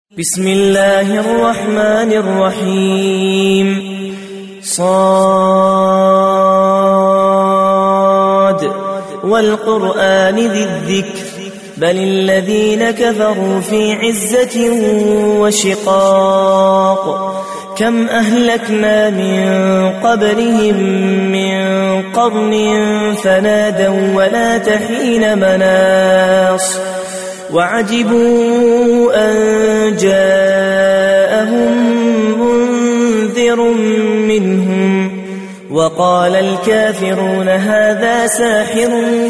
بسم الله الرحمن الرحيم صاد والقرآن ذي الذكر بل الذين كفروا في عزة وشقاق كم أهلكنا من قبلهم من قرن فنادوا ولا تحين مناص وعجبوا أن جاءهم منذر منهم وقال الكافرون هذا ساحر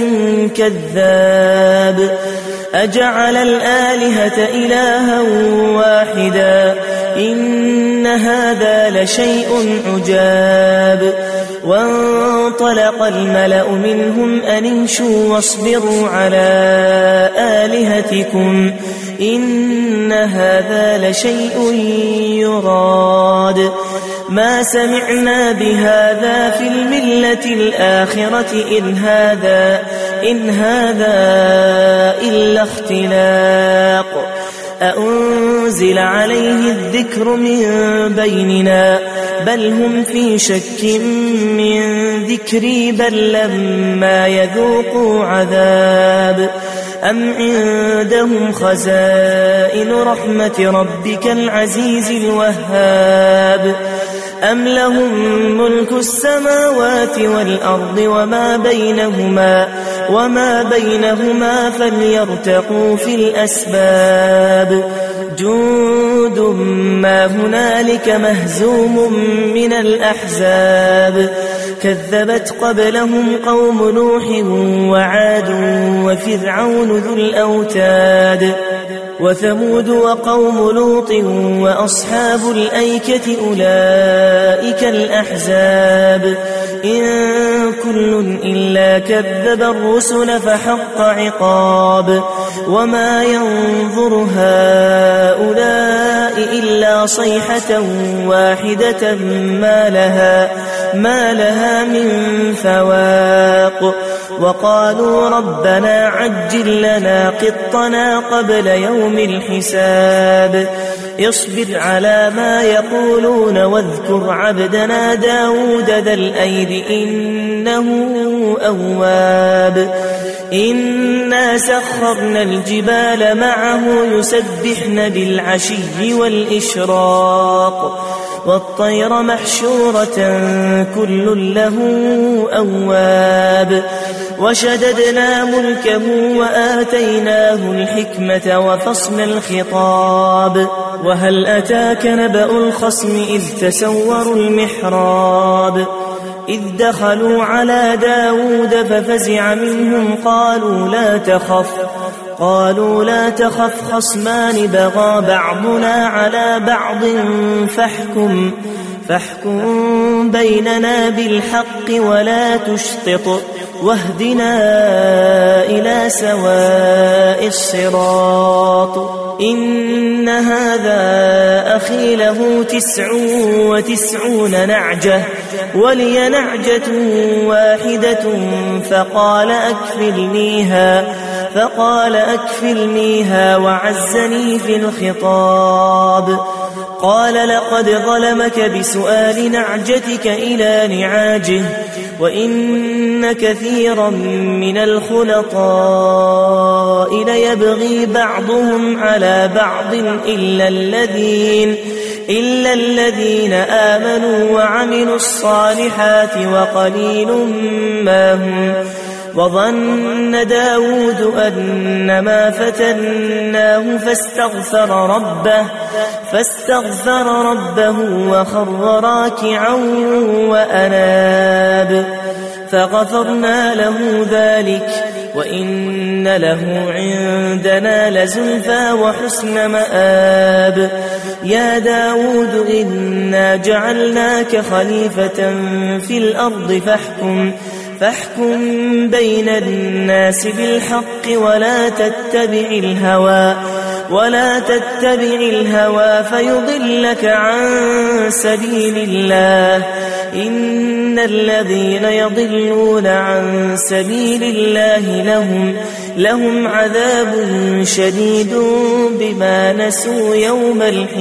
كذاب أجعل الآلهة إلها واحدا إن هذا لشيء عجاب وانطلق الملأ منهم أن امشوا واصبروا على آلهتكم إن هذا لشيء يراد ما سمعنا بهذا في الملة الآخرة إن هذا إلا اختلاق أأنزل عليه الذكر من بيننا بل هم في شك من ذكري بل لما يذوقوا عذاب أم عندهم خزائن رحمة ربك العزيز الوهاب أم لهم ملك السماوات والأرض وما بينهما فليرتقوا في الأسباب جند ما هنالك مهزوم من الأحزاب كذبت قبلهم قوم نوح وعاد وفرعون ذو الأوتاد وثمود وقوم لوط وأصحاب الأيكة أولئك الأحزاب إن كل إلا كذب الرسل فحق عقاب وما ينظر هؤلاء إلا صيحة واحدة ما لها من فواق وقالوا ربنا عجل لنا قطنا قبل يوم الحساب اصبر على ما يقولون واذكر عبدنا داود ذا الأيد إنه أواب إنا سخرنا الجبال معه يسبحن بالعشي والإشراق والطير محشورة كل له أواب وشددنا ملكه وآتيناه الحكمة وفصل الخطاب وهل أتاك نبأ الخصم إذ تسوروا المحراب إذ دخلوا على داود ففزع منهم قالوا لا تخف خصمان بغى بعضنا على بعض فاحكم بيننا بالحق ولا تشطط واهدنا إلى سواء الصراط إن هذا أخي له 99 نعجة ولي نعجة واحدة فقال أكفلنيها وعزني في الخطاب قال لقد ظلمك بسؤال نعجتك إلى نعاجه وإن كثيرا من الخلطاء ليبغي بعضهم على بعض إلا الذين آمنوا وعملوا الصالحات وقليل ما هم وظن داود أنما فتناه فاستغفر ربه وخر راكعا وأناب فغفرنا له ذلك وإن له عندنا لزلفى وحسن مآب يا داود إنا جعلناك خليفة في الأرض فاحكم بين الناس بالحق ولا تتبع الهوى فيضلك عن سبيل الله إن الذين يضلون عن سبيل الله لهم عذاب شديد بما نسوا يوم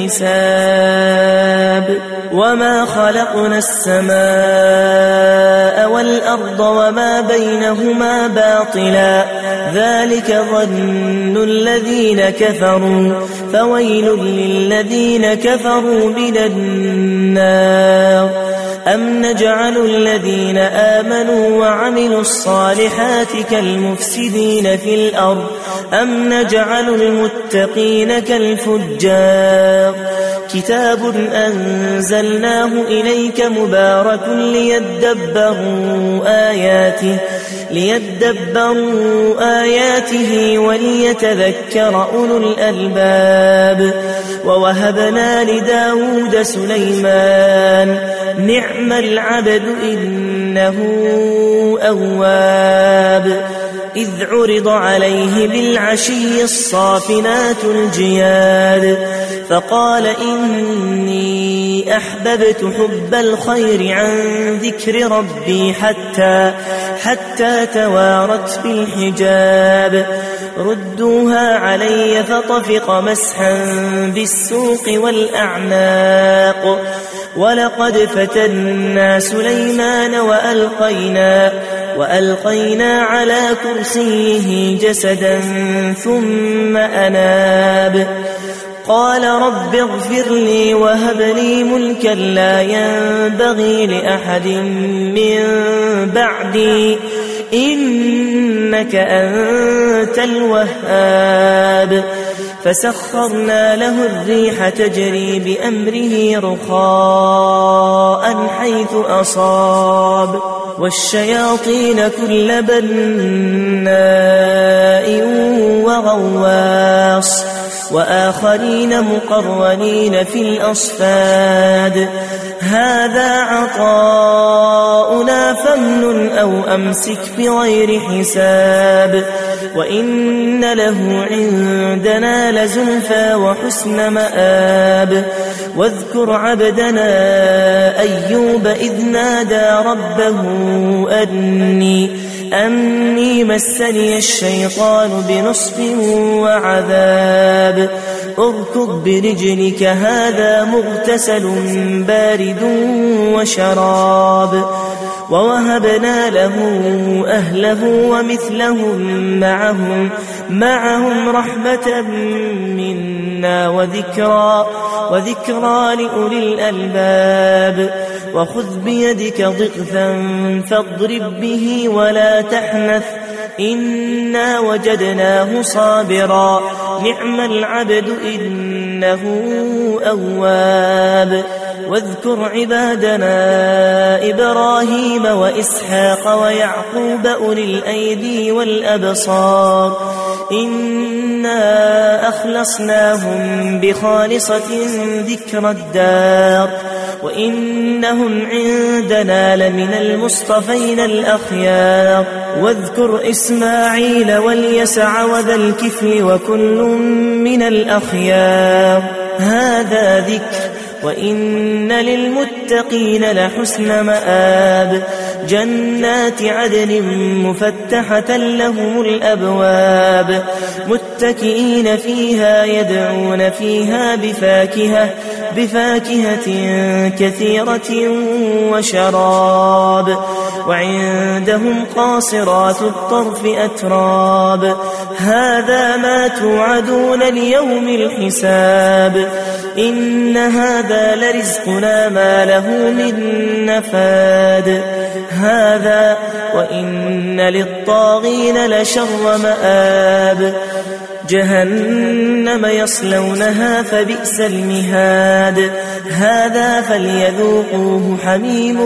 الحساب وما خلقنا السماء والأرض وما بينهما باطلا ذلك ظن الذين كفروا فويل للذين كفروا من النار أم نجعل الذين آمنوا وعملوا الصالحات كالمفسدين في الأرض أم نجعل المتقين كالفجار كتاب أنزلناه إليك مبارك ليدبروا آياته وليتذكر أولو الألباب ووهبنا لداود سليمان نعم العبد إنه أواب إذ عرض عليه بالعشي الصافنات الجياد فقال إني أحببت حب الخير عن ذكر ربي حتى توارت بالحجاب ردوها علي فطفق مسحا بالسوق والأعناق ولقد فتنا سليمان وألقينا على كرسيه جسدا ثم أناب قال رب اغفر لي وهب لي ملكا لا ينبغي لأحد من بعدي إنك أنت الوهاب فسخرنا له الريح تجري بأمره رخاء حيث أصاب والشياطين كل بناء وغواص وآخرين مقرنين في الأصفاد هذا عطاؤنا فامنن أو أمسك بغير حساب وإن له عندنا لزلفى وحسن مآب واذكر عبدنا أيوب إذ نادى ربه أني مسني الشيطان بنصب وعذاب اركض برجلك هذا مغتسل بارد وشراب ووهبنا له أهله ومثلهم معهم رحمة منا وذكرى لأولي الألباب وخذ بيدك ضغثا فاضرب به ولا تحنث إنا وجدناه صابرا نعم العبد إنه أواب واذكر عبادنا إبراهيم وإسحاق ويعقوب أولي الأيدي والأبصار إنا أخلصناهم بخالصة ذكر الدار وإنهم عندنا لمن المصطفين الأخيار واذكر إسماعيل واليسع وذا الكفل وكل من الأخيار هذا ذكر وإن للمتقين لحسن مآب جنات عدن مفتحة لهم الأبواب متكئين فيها يدعون فيها بفاكهة كثيرة وشراب وعندهم قاصرات الطرف أتراب هذا ما توعدون ليوم الحساب إن هذا لرزقنا ما له من نفاد هذا وإن للطاغين لشر مآب جهنم يصلونها فبئس المهاد هذا فليذوقوه حميم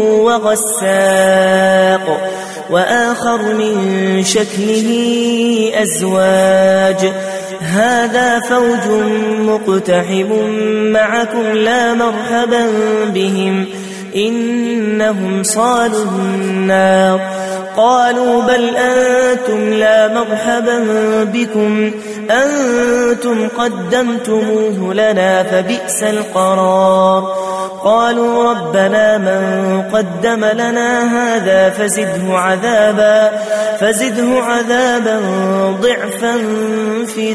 وغساق وآخر من شكله أزواج هذا فوج مقتحم معكم لا مرحبا بهم إنهم صالوا النار قالوا بل أنتم لا مرحبا بكم أنتم قدمتموه لنا فبئس القرار. قالوا ربنا من قدم لنا هذا فزده عذابا ضعفا في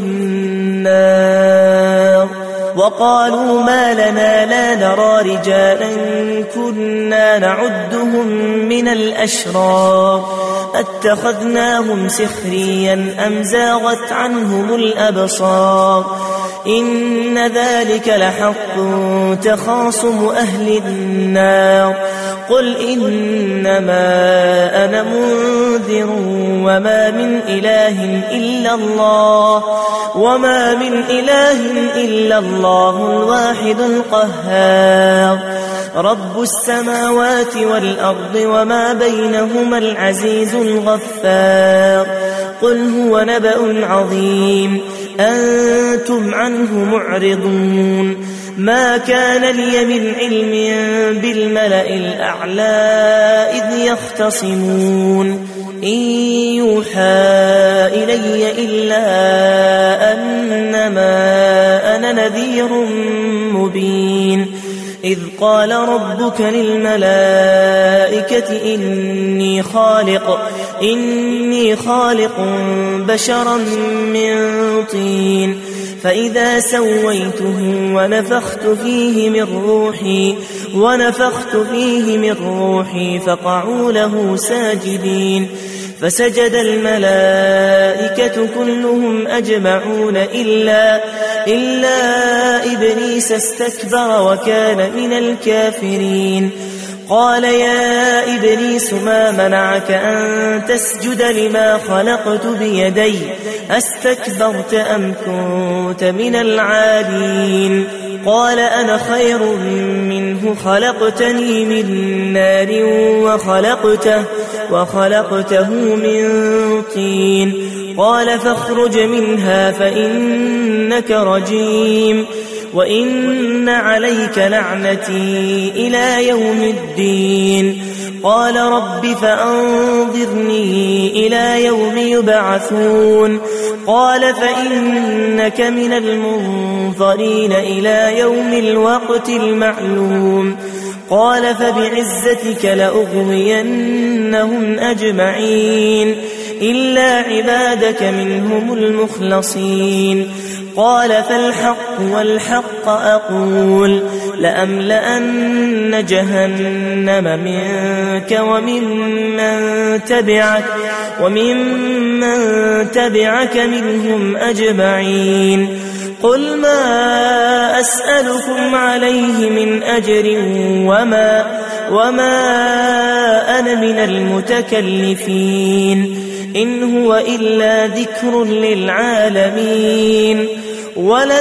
النار. وقالوا ما لنا لا نرى رجالا كنا نعدهم من الأشرار اتخذناهم سخريا أم زاغت عنهم الأبصار إن ذلك لحق تخاصم أهل النار. قل إنما أنا منذر وما من إله إلا الله الواحد القهار. رب السماوات والأرض وما بينهما العزيز الغفار. قل هو نبأ عظيم أنتم عنه معرضون. ما كان لي من علم بالملأ الأعلى إذ يختصمون إن يوحى إلي إلا أنما أنا نذير مبين. إذ قال ربك للملائكة إني خالق بشرا من طين فإذا سويته ونفخت فيه من روحي فقعوا له ساجدين. فسجد الملائكة كلهم أجمعون إلا إبليس استكبر وكان من الكافرين. قال يا إبليس ما منعك أن تسجد لما خلقت بيدي أستكبرت أم كنت من العالين؟ قال أنا خير منه خلقتني من نار وخلقته من طين. قال فاخرج منها فإنك رجيم وإن عليك لعنتي إلى يوم الدين. قال رب فأنظرني إلى يوم يبعثون. قال فإنك من المنظرين إلى يوم الوقت المعلوم. قال فبعزتك لأغوينهم أجمعين إلا عبادك منهم المخلصين. قال فالحق والحق أقول لأملأن جهنم منك وممن تبعك منهم أجمعين. قل ما أسألكم عليه من أجر وما أنا من المتكلفين إن هو إلا ذكر للعالمين.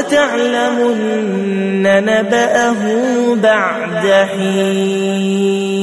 ولتعلمن نبأه بعد حين.